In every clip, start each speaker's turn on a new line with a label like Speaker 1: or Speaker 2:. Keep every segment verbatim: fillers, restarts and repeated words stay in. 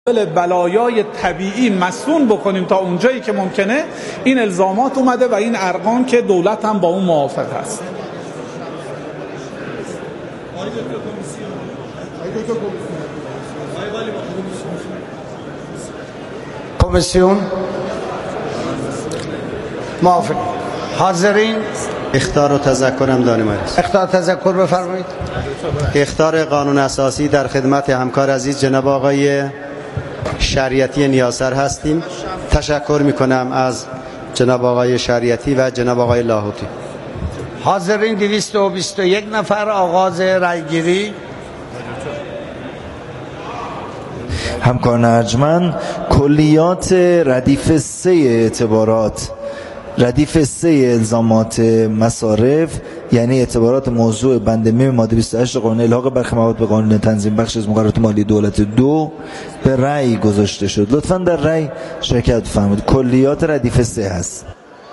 Speaker 1: بلایای طبیعی مسئول بکنیم تا اونجایی که ممکنه. این الزامات اومده و این ارقام که دولت هم با اون موافق هست.
Speaker 2: کمیسیون موافق. حاضرین
Speaker 3: اخطار و تذکرم دانم است.
Speaker 2: اخطار تذکر بفرمایید.
Speaker 3: اخطار قانون اساسی در خدمت همکار عزیز جناب آقای شریعتی نیاسر هستیم. تشکر میکنم از جناب آقای شریعتی و جناب آقای لاهوتی.
Speaker 2: حاضرین دویست و بیست و یک نفر. آغاز رأیگیری.
Speaker 4: همکاران ارجمند، کلیات ردیف سه اعتبارات ردیف سه الزامات مصارف، یعنی اعتبارات موضوع بند میم ماده بیست و هشت قانون الحاق برخی مواد به قانون تنظیم بخش از مقررات مالی دولت دو به رأی گذاشته شد. لطفاً در رأی شرکت فرمایید. کلیات ردیف سه هست.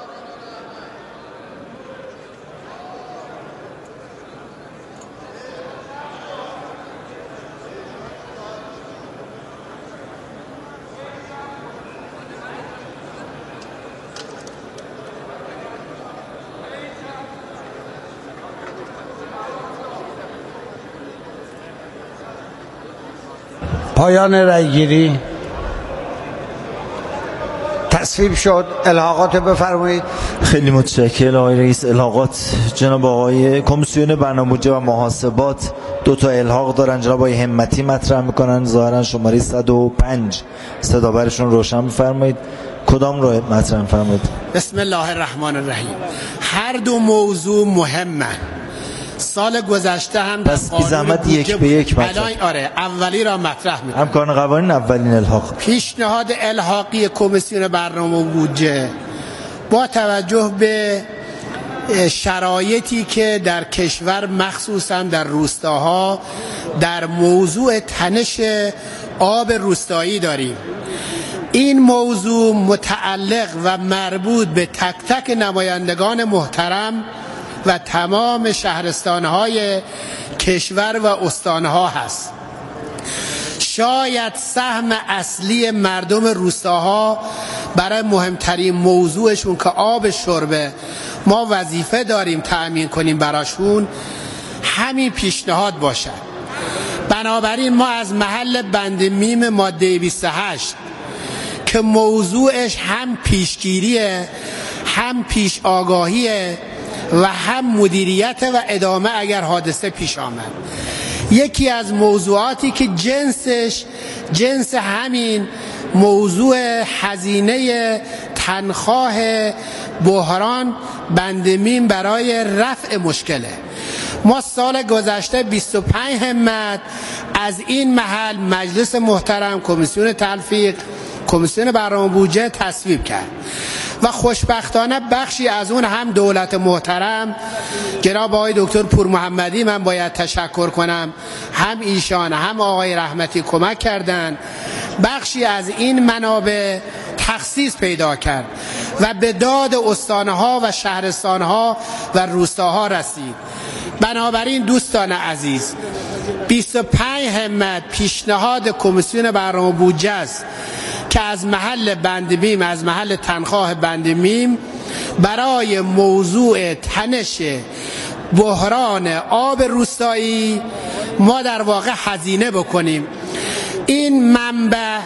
Speaker 2: پایان رأیگیری. تصویب شد. الحاقات بفرمایید.
Speaker 4: خیلی متشکرم آقای رئیس. الحاقات جناب آقای کمیسیون برنامه‌ریزی و محاسبات دو تا الحاق دارن. جناب آقای همتی مطرح میکنن، ظاهرا شماره صد و پنج. صدا برشون روشن بفرمایید. کدام رو مطرح می‌فرمایید؟
Speaker 5: بسم الله الرحمن الرحیم. هر دو موضوع مهمه. سال گذشته هم در
Speaker 4: بس زحمت یک به یک مطرح.
Speaker 5: الان آره اولی را مطرح می‌کنم.
Speaker 4: همکاران قوانین اولین الحاق.
Speaker 5: پیشنهاد الحاقی کمیسیون برنامه بودجه با توجه به شرایطی که در کشور مخصوصا در روستاها در موضوع تنش آب روستایی داریم. این موضوع متعلق و مربوط به تک تک نمایندگان محترم و تمام شهرستانهای کشور و استانها هست. شاید سهم اصلی مردم روستاها برای مهمترین موضوعشون که آب شربه ما وظیفه داریم تأمین کنیم براشون همین پیشنهاد باشد. بنابراین ما از محل بند میم ماده بیست و هشت که موضوعش هم پیشگیریه هم پیش آگاهیه و هم مدیریت و ادامه اگر حادثه پیش آمد، یکی از موضوعاتی که جنسش جنس همین موضوع هزینه تنخواه بحران بند میم برای رفع مشکله. ما سال گذشته بیست و پنج همت از این محل مجلس محترم کمیسیون تلفیق کمیسیون برنامه بودجه تصویب کرد و خوشبختانه بخشی از اون هم دولت محترم جناب آقای دکتر پور محمدی من باید تشکر کنم، هم ایشان هم آقای رحمتی کمک کردند. بخشی از این منابع تخصیص پیدا کرد و به داد استانها و شهرستانها و روستاها رسید. بنابراین دوستان عزیز، بیست و پنج همت پیشنهاد کمیسیون برنامه بودجه است که از محل بند میم از محل تنخواه بند میم برای موضوع تنش بحران آب روستایی ما در واقع هزینه بکنیم. این منبع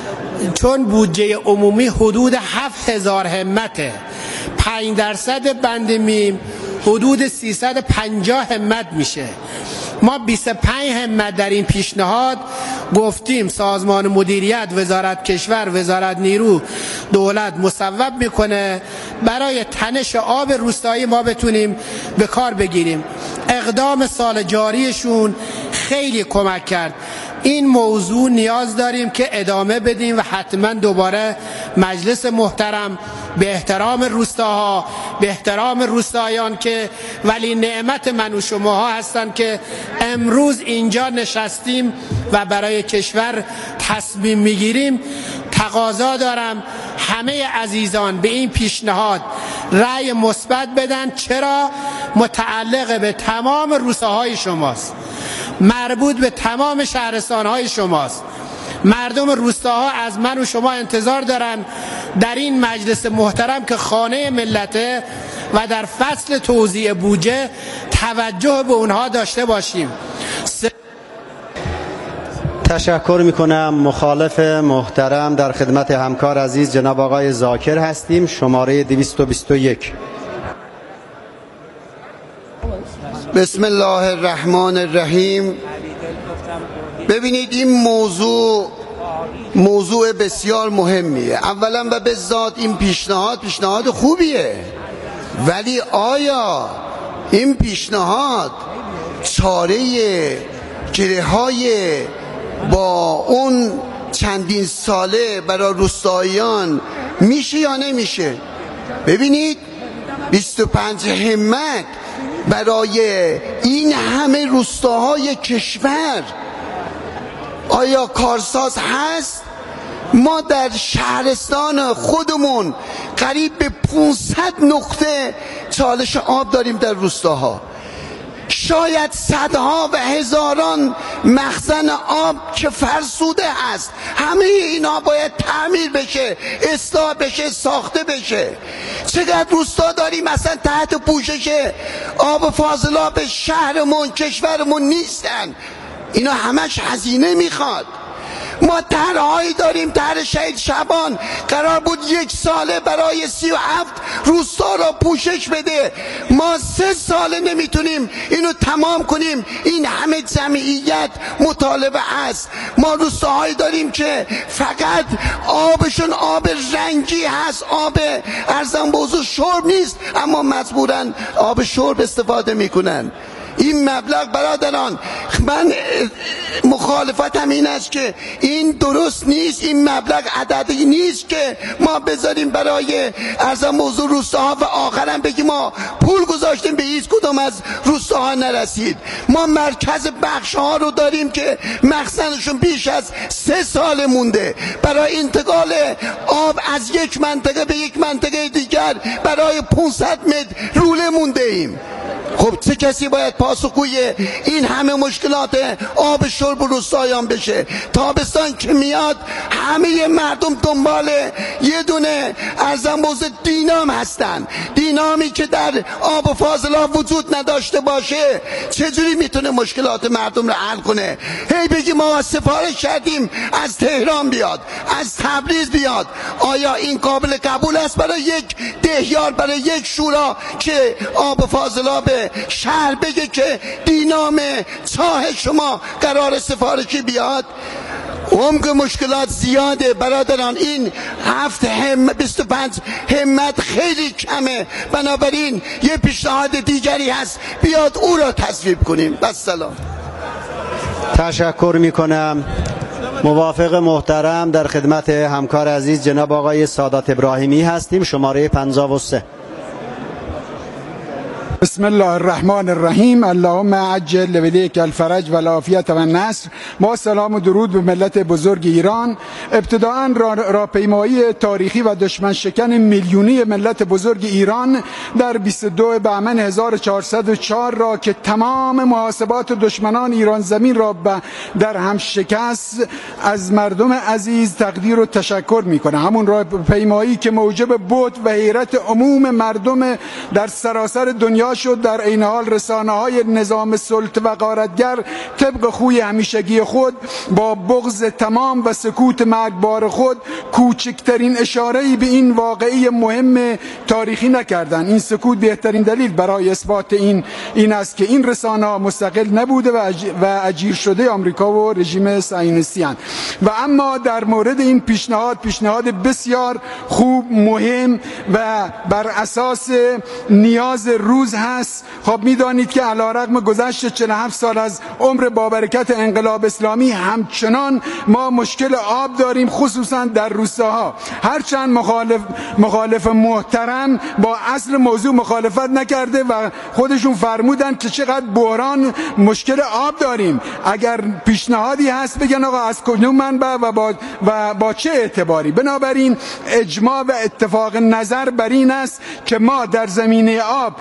Speaker 5: چون بودجه عمومی حدود هفت هزار همته، پنج درصد بند میم حدود سیصد و پنجاه همت میشه. ما بیست و پنج همت در این پیشنهاد گفتیم سازمان مدیریت وزارت کشور وزارت نیرو دولت مصوب میکنه برای تنش آب روستایی ما بتونیم به کار بگیریم. اقدام سال جاریشون خیلی کمک کرد. این موضوع نیاز داریم که ادامه بدیم و حتما دوباره مجلس محترم به احترام روستاها به احترام روستایان که ولی نعمت من و شماها هستند که امروز اینجا نشستیم و برای کشور تصمیم میگیریم، تقاضا دارم همه عزیزان به این پیشنهاد رأی مثبت بدن. چرا؟ متعلق به تمام روستاهای شماست، مربوط به تمام شهرستانهای شماست. مردم روستاها از من و شما انتظار دارن در این مجلس محترم که خانه ملته و در فصل توزیع بودجه توجه به اونها داشته باشیم. س...
Speaker 3: تشکر میکنم. مخالف محترم در خدمت همکار عزیز جناب آقای ذاکر هستیم، شماره دویست و بیست و یک.
Speaker 6: بسم الله الرحمن الرحیم. ببینید این موضوع موضوع بسیار مهمیه. اولا و به ذات این پیشنهاد پیشنهاد خوبیه، ولی آیا این پیشنهاد چاره گره های با اون چندین ساله برای روستاییان میشه یا نمیشه؟ ببینید بیست و پنج همت برای این همه روستاهای کشور آیا کارساز هست؟ ما در شهرستان خودمون قریب به پانصد نقطه چالش آب داریم در روستاها، شاید صدها و هزاران مخزن آب که فرسوده است. همه اینا باید تعمیر بشه، اصلاح بشه، ساخته بشه. چقدر روستا داریم مثلا تحت پوشش آب فاضلاب شهرمون کشورمون نیستن. اینا همش هزینه میخواد. ما طرحهایی داریم، طرح شهید شعبان قرار بود یک ساله برای سی و هفت روستا را پوشش بده، ما سه ساله نمیتونیم اینو تمام کنیم. این همه جمعیت مطالبه است. ما روستاهایی داریم که فقط آبشون آب رنگی هست، آب ارزان به حضور شرب نیست، اما مجبورن آب شرب استفاده میکنن. این مبلغ برادران، من مخالفتم این است که این درست نیست. این مبلغ عددی نیست که ما بذاریم برای ارزان موضوع روستاها و آخرم بگیم ما پول گذاشتیم به هیچ کدوم از روستاها نرسید. ما مرکز بخش ها رو داریم که مخزنشون بیش از سه سال مونده. برای انتقال آب از یک منطقه به یک منطقه دیگر برای پانصد متر روله مونده ایم. خب چه کسی باید پاسخگوی این همه مشکلات آب شرب و روستایان بشه؟ تابستان که میاد همه مردم دنبال یه دونه ارزان بوز دینام هستن. دینامی که در آب فاضلاب وجود نداشته باشه چجوری میتونه مشکلات مردم رو حل کنه؟ هی بگی ما سفارش کردیم از تهران بیاد، از تبریز بیاد. آیا این قابل قبول است برای یک دهیار، برای یک شورا که آب فاضلاب شهر بگه که دینام چاه شما قرار سفارشی بیاد؟ عمق مشکلات زیاده برادران. این هفت هم بیست و پنج همت خیلی کمه، بنابراین یه پیشنهاد دیگری هست، بیاد او را تصویب کنیم. بس سلام.
Speaker 3: تشکر میکنم. موافق محترم در خدمت همکار عزیز جناب آقای سادات ابراهیمی هستیم، شماره پنجاه و سه.
Speaker 7: بسم الله الرحمن الرحیم. اللهم عجل ولیک الفرج و العافیت و النصر. با سلام و درود به ملت بزرگ ایران. ابتداء راهپیمایی تاریخی و دشمن شکن میلیونی ملت بزرگ ایران در بیست و دو بهمن هزار و چهارصد و چهار را که تمام محاسبات دشمنان ایران زمین را در هم شکست، از مردم عزیز تقدیر و تشکر میکنه. همون راهپیمایی که موجب بهت و حیرت عموم مردم در سراسر دنیا شد، در عین حال رسانه های نظام سلطه و غارتگر طبق خوی همیشگی خود با بغض تمام و سکوت مرگبار خود کوچکترین اشاره‌ای به این واقعه مهم تاریخی نکردند. این سکوت بهترین دلیل برای اثبات این این است که این رسانه ها مستقل نبوده و اجیر شده آمریکا و رژیم صهیونیستی اند. و اما در مورد این پیشنهاد، پیشنهاد بسیار خوب، مهم و بر اساس نیاز روز هست. خب میدانید که علیرغم گذشت چهل و هفت سال از عمر بابرکت انقلاب اسلامی همچنان ما مشکل آب داریم، خصوصا در روستاها. هرچند مخالف مخالف محترم با اصل موضوع مخالفت نکرده و خودشون فرمودن که چقدر بحران مشکل آب داریم. اگر پیشنهادی هست بگن آقا از کدوم منبع و با و با چه اعتباری. بنابراین اجماع و اتفاق نظر بر این است که ما در زمینه آب در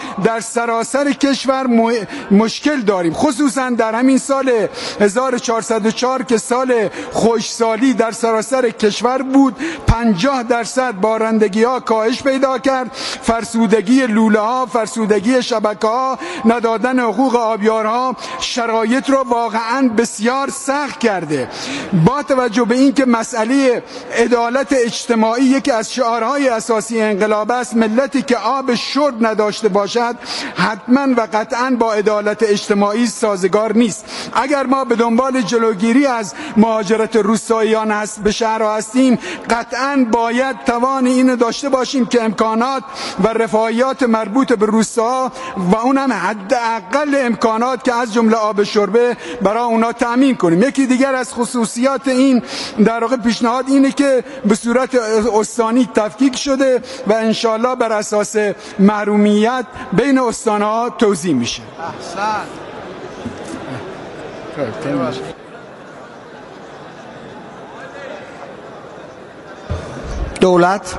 Speaker 7: سراسر کشور مشکل داریم، خصوصا در همین سال هزار و چهارصد و چهار که سال خشکسالی در سراسر کشور بود. پنجاه درصد بارندگی ها کاهش پیدا کرد، فرسودگی لوله ها، فرسودگی شبکه ها، ندادن حقوق آبیارها شرایط رو واقعا بسیار سخت کرده. با توجه به اینکه مسئله عدالت اجتماعی یکی از شعارهای اساسی انقلاب است، ملتی که آب شرب نداشته باشد حتما و قطعا با عدالت اجتماعی سازگار نیست. اگر ما به دنبال جلوگیری از مهاجرت روستاییان هست به شهرها هستیم، قطعا باید توان اینو داشته باشیم که امکانات و رفاهیات مربوط به روستاها و اونم حداقل امکانات که از جمله آب شربه برای اونا تامین کنیم. یکی دیگر از خصوصیات این در واقع پیشنهاد اینه که به صورت استانی تفکیک شده و انشالله بر اساس محرومیت بین استانها توزیع میشه.
Speaker 2: دولت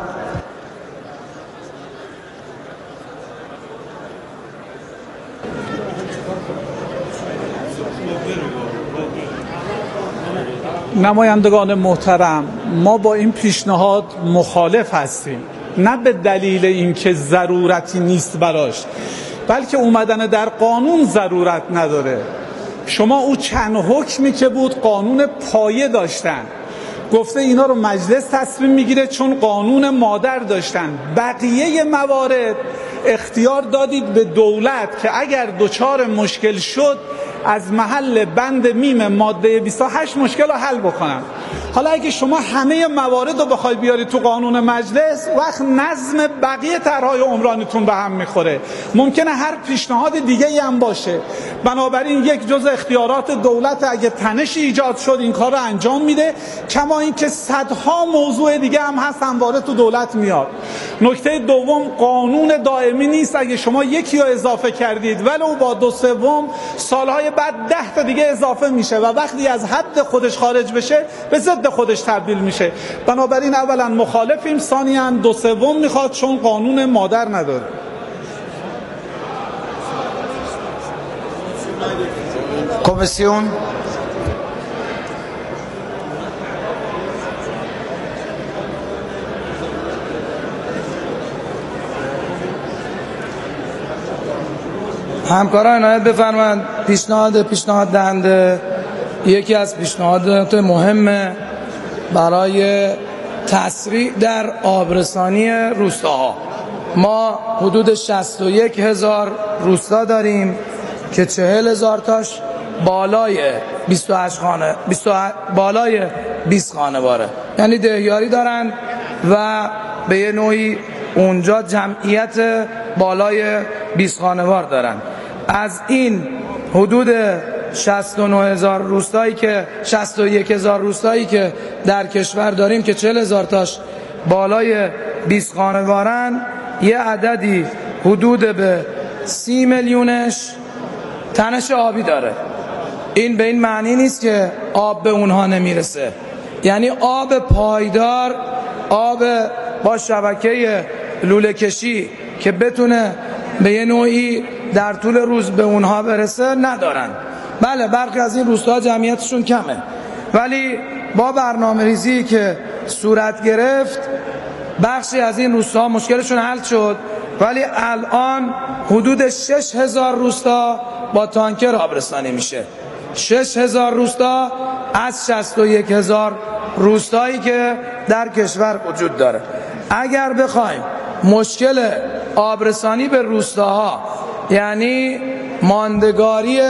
Speaker 1: نمایندگان محترم، ما با این پیشنهاد مخالف هستیم، نه به دلیل اینکه ضرورتی نیست براش، بلکه اومدن در قانون ضرورت نداره. شما او چند حکمی که بود قانون پایه داشتن، گفته اینا رو مجلس تصمیم میگیره چون قانون مادر داشتن. بقیه موارد اختیار دادید به دولت که اگر دچار مشکل شد از محل بند میم ماده بیست و هشت مشکل رو حل بکنم. حالا اگه شما همه موارد رو بخوای بیاری تو قانون مجلس، وقت نظم بقیه طرح‌های عمرانیتون به هم میخوره. ممکنه هر پیشنهاد دیگه ای هم باشه. بنابراین یک جزء اختیارات دولت، اگه تنش ایجاد شد این کار رو انجام میده، کما اینکه صدها موضوع دیگه هم هست همواره تو دولت میاد. نکته دوم، قانون دائمی نیست. اگه شما یکی رو اضافه کردید ولو با دو سوم، سالهای بعد ده تا دیگه اضافه میشه و وقتی از حد خودش خارج بشه به ضد خودش تبدیل میشه. بنابراین اولا مخالفیم، ثانیاً دو سوم میخواد چون قانون مادر نداره.
Speaker 2: کمیسیون
Speaker 8: همکاران عنایت بفرمایند. پیشنهاد پیشنهاد دهنده یکی از پیشنهادات مهم برای تسریع در آبرسانی روستاها. ما حدود شصت و یک هزار روستا داریم که چهل هزار تاش بالای بیست و هشت خانه بیست و هشت بالای بیست خانواره، یعنی دهیاری دارن و به یه نوعی اونجا جمعیت بالای بیست خانوار دارن. از این حدود شصت و نه هزار روستایی که شصت و یک هزار روستایی که در کشور داریم که چهل هزار تاش بالای بیست خانوارن، یه عددی حدود به سی میلیونش تنش آبی داره. این به این معنی نیست که آب به اونها نمیرسه، یعنی آب پایدار، آب با شبکه لوله کشی که بتونه به یه نوعی در طول روز به اونها برسه ندارن. بله برخی از این روستاها جمعیتشون کمه، ولی با برنامه ریزی که صورت گرفت بخشی از این روستاها مشکلشون حل شد، ولی الان حدود شش هزار روستا با تانکر آبرسانی میشه. شش هزار روستا از شصت و یک هزار روستایی که در کشور وجود داره. اگر بخوایم مشکل آبرسانی به روستاها، یعنی ماندگاری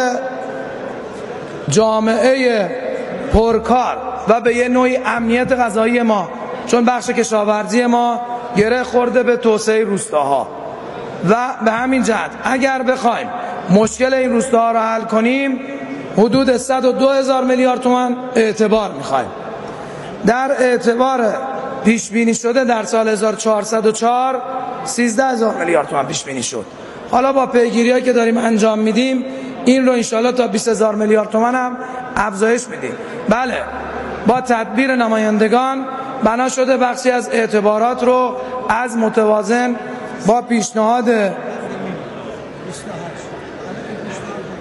Speaker 8: جامعه پرکار و به یه نوعی امنیت غذایی ما، چون بخش کشاورزی ما گره خورده به توسعه روستاها و به همین جهت اگر بخوایم مشکل این روستاها را حل کنیم حدود صد و دو هزار میلیارد تومان اعتبار میخوایم. در اعتبار پیش بینی شده در سال هزار و چهارصد و چهار سیزده هزار میلیارد تومان پیش بینی شد. حالا با پیگیری‌هایی که داریم انجام میدیم این رو انشالله تا بیست هزار میلیارد تومان هم افزایش میدیم. بله با تدبیر نمایندگان بنا شده بخشی از اعتبارات رو از متوازن با پیشنهاد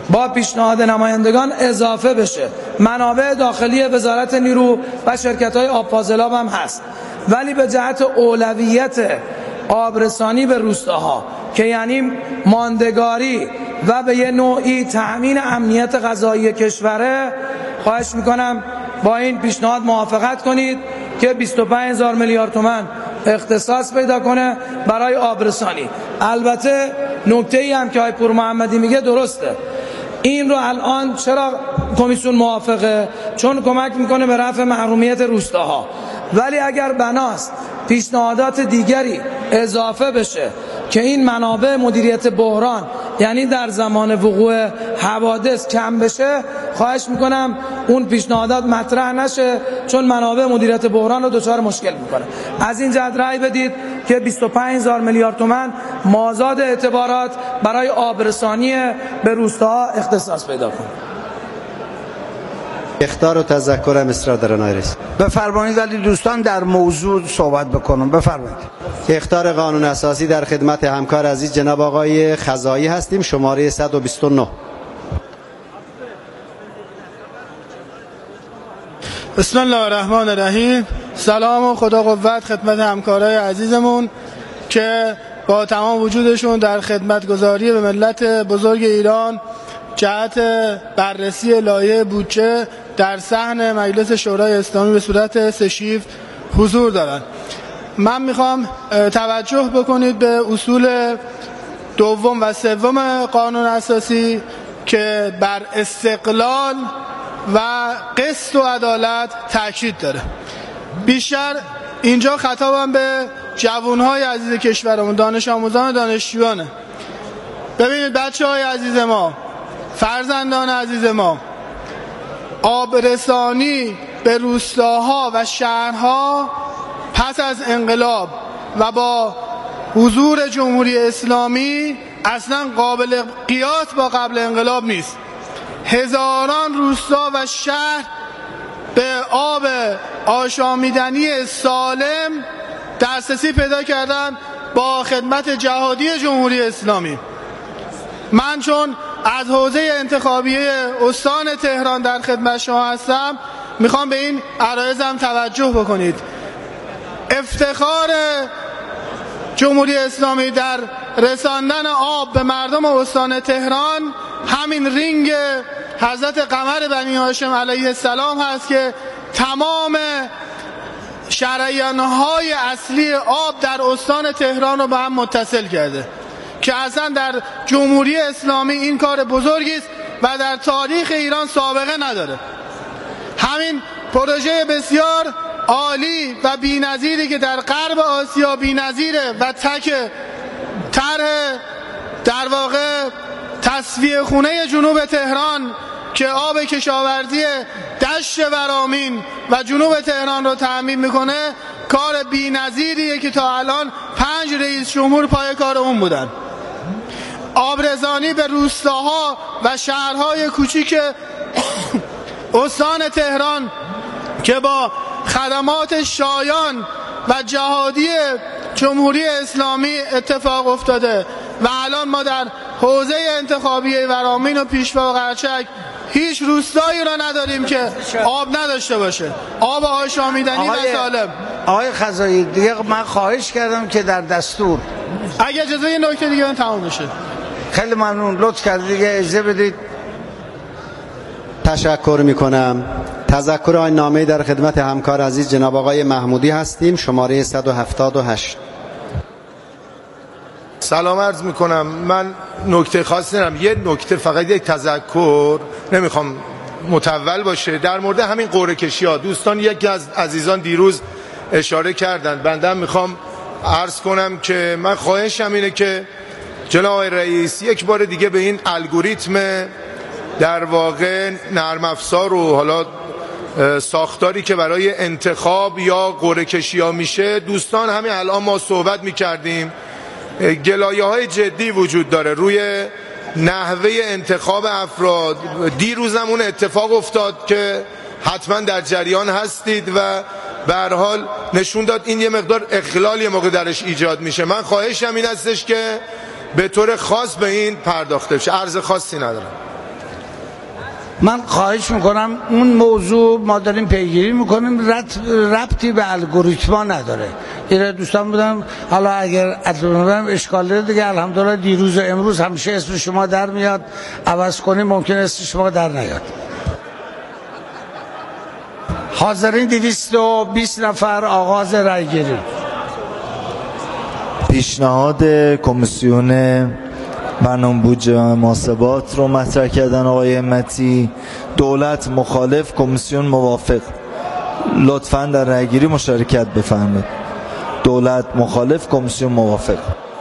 Speaker 8: با پیشنهاد نمایندگان اضافه بشه. منابع داخلی وزارت نیرو و شرکت‌های آب فاضل آب هم هست، ولی به جهت اولویت آبرسانی به روستاها که یعنی ماندگاری و به یه نوعی تأمین امنیت غذایی کشوره، خواهش میکنم با این پیشنهاد موافقت کنید که بیست و پنج هزار میلیارد تومان اختصاص پیدا کنه برای آبرسانی. البته نکته ای هم که آقای پور محمدی میگه درسته، این رو الان چرا کمیسیون موافقه؟ چون کمک میکنه به رفع محرومیت روستاها، ولی اگر بناست پیشنهادات دیگری اضافه بشه که این منابع مدیریت بحران یعنی در زمان وقوع حوادث کم بشه، خواهش میکنم اون پیشنهادات مطرح نشه، چون منابع مدیریت بحران رو دچار مشکل میکنه. از این جهت رأی بدید که بیست و پنج هزار میلیارد تومان مازاد اعتبارات برای آبرسانی به روستاها اختصاص پیدا کنه.
Speaker 3: اخطار و تذکر مصر در نایرس.
Speaker 2: بفرمایید ولی دوستان در موضوع صحبت بکنم. بفرمایید.
Speaker 3: اخطار قانون اساسی در خدمت همکار عزیز جناب آقای خزایی هستیم، شماره صد و بیست و نه.
Speaker 9: بسم الله الرحمن الرحیم. سلام و خدا قوت خدمت همکارای عزیزمون که با تمام وجودشون در خدمتگزاری به ملت بزرگ ایران جهت بررسی لایحه بودجه در صحن مجلس شورای اسلامی به صورت سه‌شیفت حضور دارند. من میخوام توجه بکنید به اصول دوم و سوم قانون اساسی که بر استقلال و قسط و عدالت تاکید داره. بیشتر اینجا خطابم به جوانهای عزیز کشورمون، دانش آموزان و دانشجویانه. ببینید بچه های عزیز ما، فرزندان عزیز ما، آبرسانی به روستاها و شهرها پس از انقلاب و با حضور جمهوری اسلامی اصلا قابل قیاس با قبل انقلاب نیست. هزاران روستا و شهر به آب آشامیدنی سالم دسترسی پیدا کردن با خدمت جهادی جمهوری اسلامی. من چون از حوزه انتخابیه استان تهران در خدمت شما هستم، میخوام به این عرایضم توجه بکنید. افتخار جمهوری اسلامی در رساندن آب به مردم استان تهران همین رینگ حضرت قمر بنی هاشم علیه السلام هست که تمام شریان‌های اصلی آب در استان تهران رو به هم متصل کرده که اصلا در جمهوری اسلامی این کار بزرگی است و در تاریخ ایران سابقه نداره. همین پروژه بسیار عالی و بی‌نظیری که در غرب آسیا بی‌نظیره و تک طرح در واقع تصفیه خونه جنوب تهران که آب کشاورزی دشت ورامین و جنوب تهران رو تأمین میکنه، کار بی‌نظیریه که تا الان پنج رئیس جمهور پای کار اون بودن. آبرسانی به روستاها و شهرهای کوچیک استان تهران که با خدمات شایان و جهادی جمهوری اسلامی اتفاق افتاده و الان ما در حوزه انتخابی ورامین و پیشوا و قرچک هیچ روستایی را نداریم که آب نداشته باشه، آب آشامیدنی و سالم.
Speaker 2: آقای خزایی دیگه من خواهش کردم که در دستور
Speaker 9: اگه اجازه یه نکته دیگه من تمام بشه.
Speaker 2: خیلی ممنون، لطف کردید دیگه اجازه بدید.
Speaker 3: تشکر میکنم. تذکر آیین نامه در خدمت همکار عزیز جناب آقای محمودی هستیم، شماره صد و هفتاد و هشت.
Speaker 10: سلام عرض میکنم. من نکته خاصی ندارم، یه نکته فقط، یک تذکر، نمیخوام مطول باشه، در مورد همین قرعه کشی ها. دوستان یکی از عزیزان دیروز اشاره کردن، بنده هم میخوام عرض کنم که من خواهشم اینه که جناب آقای رئیس یک بار دیگه به این الگوریتم در واقع نرم افزار و حالا ساختاری که برای انتخاب یا قرعه کشی ها میشه، دوستان همین الان ما صحبت میکردیم، گلایه های جدی وجود داره روی نحوه انتخاب افراد. دیروزم اون اتفاق افتاد که حتما در جریان هستید و به هر حال نشون داد این یه مقدار اخلال یه موقع درش ایجاد میشه. من خواهشم این هستش که به طور خاص به این پرداخته بشه. عرض خاصی ندارم.
Speaker 2: من خواهش میکنم اون موضوع ما داریم پیگیری میکنیم، ربطی به الگوریتما نداره. ایره دوستان بودم حالا اگر اطلاع اشکال داره دیگه الحمدلله دیروز و امروز همیشه اسم شما در میاد، عوض کنیم ممکن اسم شما در نیاد. حاضرین دویست و بیست نفر، آغاز رأیگیری.
Speaker 4: پیشنهاد کمیسیون برنامه بودجه و محاسبات رو مطرح کردن آقای همتی. دولت مخالف، کمیسیون موافق. لطفاً در رأیگیری مشارکت بفرمایید. دولت مخالف، کمیسیون موافق.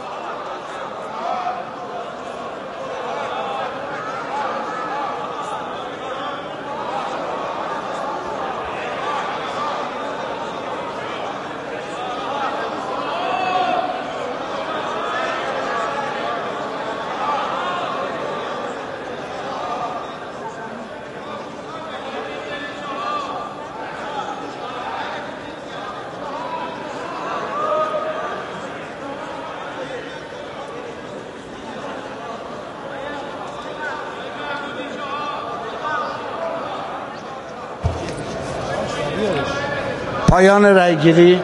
Speaker 2: پایان رأیگیری.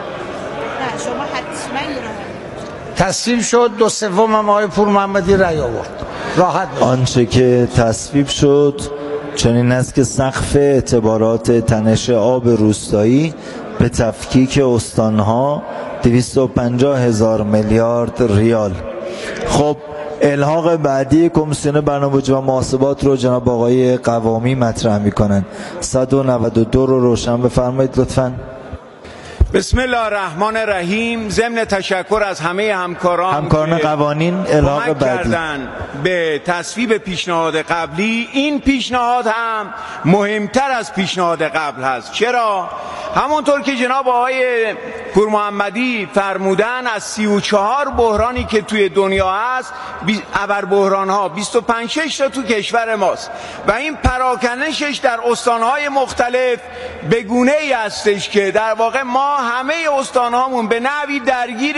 Speaker 2: تصویب شد. دو سوم هم آقای پور محمدی رأی آورد. راحت باشید.
Speaker 4: آنچه که تصویب شد چنین است که سقف اعتبارات تنش آب روستایی به تفکیک استانها دویست و پنجاه هزار میلیارد ریال. خب الحاق بعدی کمیسیون برنامه بودجه و محاسبات رو جناب آقای قوامی مطرح میکنن. صد و نود و دو رو روشن بفرمایید لطفاً.
Speaker 11: بسم الله الرحمن الرحیم. ضمن تشکر از همه همکاران
Speaker 4: همکاران قوانین الحاق بعدی
Speaker 11: به تصویب پیشنهاد قبلی. این پیشنهاد هم مهمتر از پیشنهاد قبل هست. چرا؟ همونطور که جناب آقای پور محمدی فرمودن، از سی و چهار بحرانی که توی دنیا هست، ابر بحران ها بیست و پنج شش تا تو کشور ماست و این پراکنشش در استانهای مختلف به گونه ای هستش که در واقع ما همه استانهامون به نحوی درگیر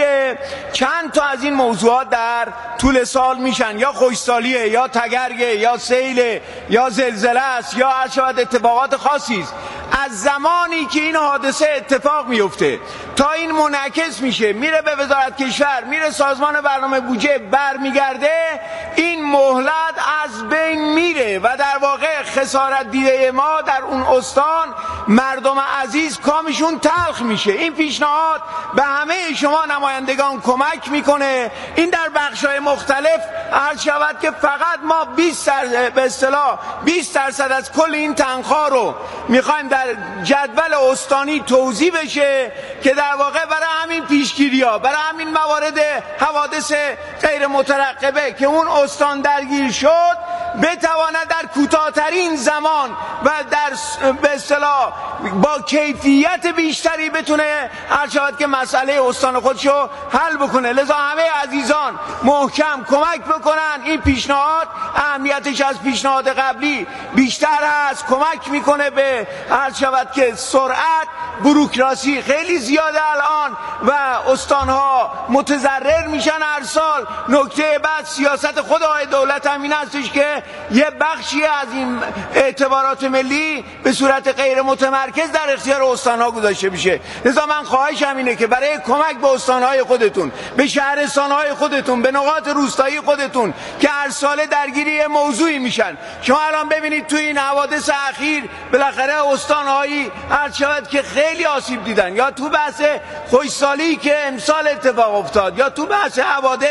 Speaker 11: چند تا از این موضوعات در طول سال میشن. یا خشکسالیه، یا تگرگه، یا سیله، یا زلزله است، یا هر شود اتفاقات خاصی است. از زمانی که این حادثه اتفاق میفته تا این منعکس میشه، میره به وزارت کشور، میره سازمان برنامه بودجه، برمیگرده، این مهلت از بین میره و در واقع خسارت دیده ما در اون استان، مردم عزیز کامشون تلخ میشه. این پیشنهاد به همه شما نمایندگان کمک میکنه. این در بخش‌های مختلف عرض شود که فقط ما بیست درصد به اصطلاح بیست درصد از کل این تنخواه رو میخوایم در جدول استانی توزیع بشه که در واقع برای همین پیشگیری‌ها، برای همین موارد حوادث غیر مترقبه که اون استان درگیر شد، بتواند در کوتاه‌ترین زمان و در به اصطلاح با کیفیت بیشتری بتونه هر شود که مسئله استان خودشو حل بکنه. لذا همه عزیزان محکم کمک بکنن. این پیشنهاد اهمیتش از پیشنهاد قبلی بیشتر است، کمک میکنه به هر شود که سرعت. بوروکراسی خیلی زیاده الان و استانها متضرر میشن هر سال. نکته بعد سیاست خود آقای دولت هم این هستش که یه بخشی از این اعتبارات ملی به صورت غیر متمرکز در اختیار استانها گذاشته میشه. لذا من خواهشم اینه که برای کمک به استانهای خودتون، به شهرستانهای خودتون، به نقاط روستایی خودتون که هر ساله درگیری موضوعی میشن، شما الان ببینید توی این حوادث اخیر بالاخره استانهایی هر شود که خیلی آسیب دیدن، یا تو بحث خشکسالی که امسال اتفاق افتاد، یا تو بحث حوادث.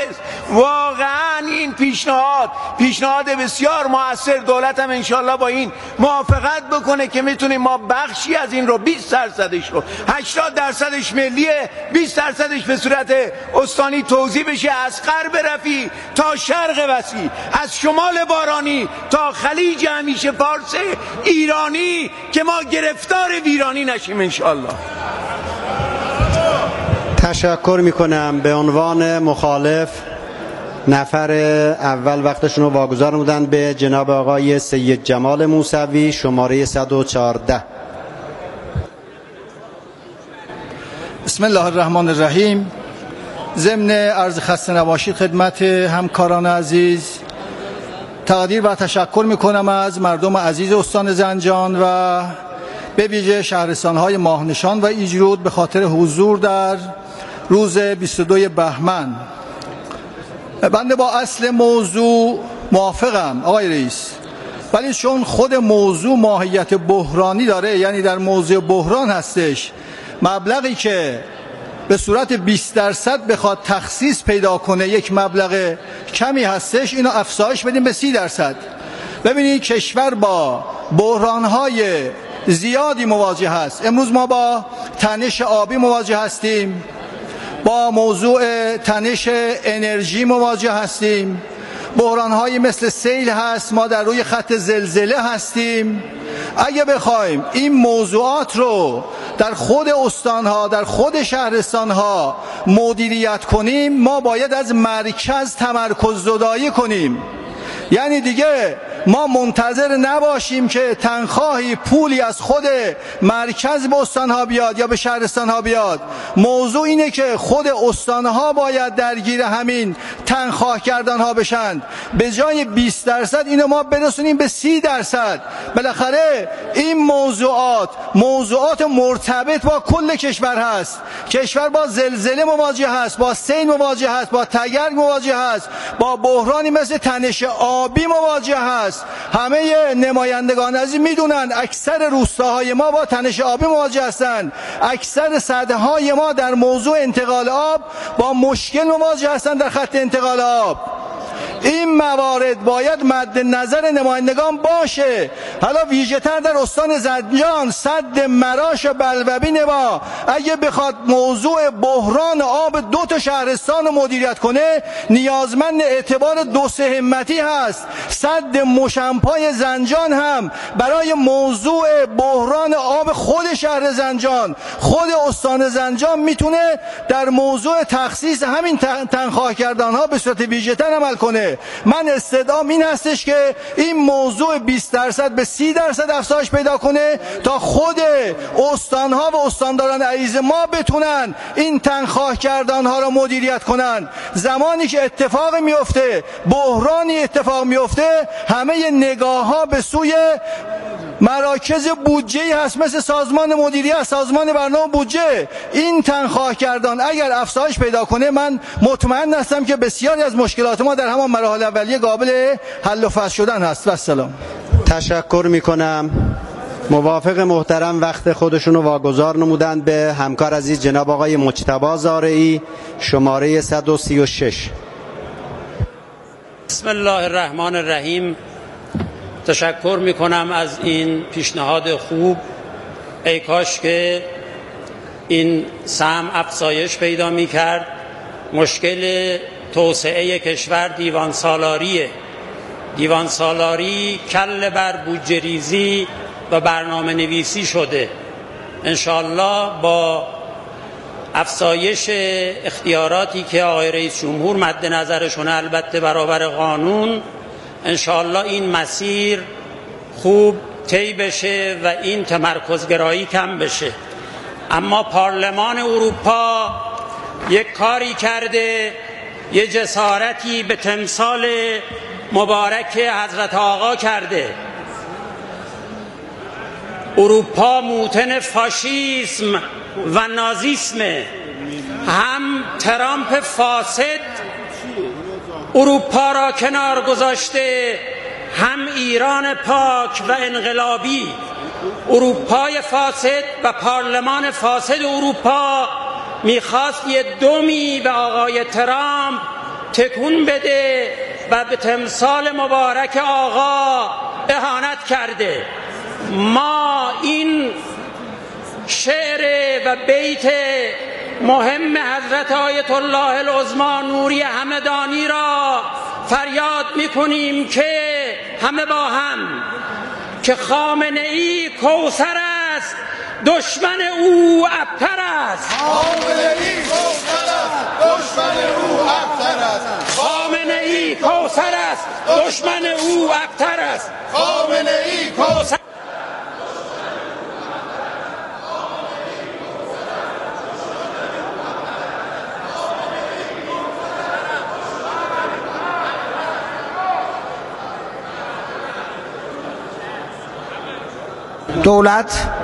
Speaker 11: واقعا این پیشنهاد پیشنهاد بسیار موثر. دولت هم انشالله با این موافقت بکنه که میتونیم ما بخشی از این رو، بیست درصدش رو، هشتاد درصدش ملیه، بیست درصدش به صورت استانی توزیع بشه، از غرب رفیع تا شرق وسیع، از شمال بارانی تا خلیج همیشه فارس ایرانی، که ما گرفتار ویرانی نشیم انشالله.
Speaker 3: تشکر میکنم. به عنوان مخالف نفر اول وقتشون رو واگذار بودن به جناب آقای سید جمال موسوی، شماره صد و چهارده.
Speaker 12: بسم الله الرحمن الرحیم. ضمن عرض خسته نباشید خدمت همکاران عزیز، تقدیر و تشکر میکنم از مردم عزیز استان زنجان و به ویژه شهرستان‌های ماهنشان و ایجرود به خاطر حضور در روز بیست و دو بهمن. بنده با اصل موضوع موافقم آقای رئیس، ولی چون خود موضوع ماهیت بحرانی داره، یعنی در موضوع بحران هستش، مبلغی که به صورت بیست درصد بخواد تخصیص پیدا کنه یک مبلغ کمی هستش، اینو افزایش بدیم به سی درصد. ببینید کشور با بحران‌های زیادی مواجه هست. امروز ما با تنش آبی مواجه هستیم، با موضوع تنش انرژی مواجه هستیم، بحران‌هایی مثل سیل هست، ما در روی خط زلزله هستیم. اگه بخوایم این موضوعات رو در خود استانها، در خود شهرستانها مدیریت کنیم، ما باید از مرکز تمرکز زدایی کنیم. یعنی دیگه ما منتظر نباشیم که تنخواهی پولی از خود مرکز به استانها بیاد یا به شهرستانها بیاد. موضوع اینه که خود استانها باید درگیر همین تنخواه کردنها بشن. به جای بیست درصد اینو ما برسونیم به سی درصد. بالاخره این موضوعات موضوعات مرتبط با کل کشور هست. کشور با زلزله مواجه هست، با سیل مواجه هست، با تگرگ مواجه هست، با بحرانی مثل تنش آبی مواجه هست. همه نمایندگان عزیز میدونن اکثر روستاهای ما با تنش آبی مواجه هستند. اکثر سدهای ما در موضوع انتقال آب با مشکل مواجه هستند در خط انتقال آب. این موارد باید مد نظر نمایندگان باشه. حالا ویژه‌تر در استان زنجان سد مراش و بلوبی نوا اگه بخواد موضوع بحران آب دو تا شهرستان رو مدیریت کنه، نیازمند اعتبار دو سه همتی هست. سد مشمپای زنجان هم برای موضوع بحران آب خود شهر زنجان، خود استان زنجان میتونه در موضوع تخصیص همین تنخواه کردنها به صورت ویژه‌تر عمل کنه. من استدعام این هستش که این موضوع بیست درصد به سی درصد افزایش پیدا کنه تا خود استانها و استانداران عزیز ما بتونن این تنخواه کردنها را مدیریت کنن. زمانی که اتفاق میفته، بحرانی اتفاق میفته، همه نگاه ها به سوی مراکز بودجه هست، مثل سازمان مدیریت، سازمان برنامه بودجه. این تنخواه کردن اگر افزایش پیدا کنه، من مطمئن هستم که بسیاری از مشکلات ما در همان مراحل اولیه قابل حل و فصل شدن هست. و السلام.
Speaker 3: تشکر میکنم. موافق محترم وقت خودشونو واگذار نمودند به همکار عزیز جناب آقای مجتبی زارعی، شماره صد و سی و شش.
Speaker 13: بسم الله الرحمن الرحیم. تشکر میکنم از این پیشنهاد خوب. ای کاش که این سهم افزایش پیدا میکرد. مشکل توسعه کشور دیوان سالاریه. دیوان سالاری کل بر بودجه ریزی و برنامه نویسی شده. انشالله با افزایش اختیاراتی که آقای رئیس جمهور مد نظرشونه، البته برابر قانون، انشالله این مسیر خوب طی بشه و این تمرکزگرایی کم بشه. اما پارلمان اروپا یک کاری کرده، یه جسارتی به تمثال مبارک حضرت آقا کرده. اروپا موطن فاشیسم و نازیسمه. هم ترامپ فاسد اروپا را کنار گذاشته، هم ایران پاک و انقلابی. اروپای فاسد و پارلمان فاسد اروپا میخواست یه دمی به آقای ترامپ تکون بده و به تمثال مبارک آقا اهانت کرده. ما این شعر و بیت مهم حضرت آیت الله العظمی نوری همدانی را فریاد میکنیم که همه با هم که خامنه ای کوثر است، دشمن او ابتر است.
Speaker 14: خامنه ای کوثر است، دشمن او ابتر است.
Speaker 13: خامنه ای کوثر است، دشمن او ابتر است.
Speaker 14: خامنه ای کوثر
Speaker 2: دولت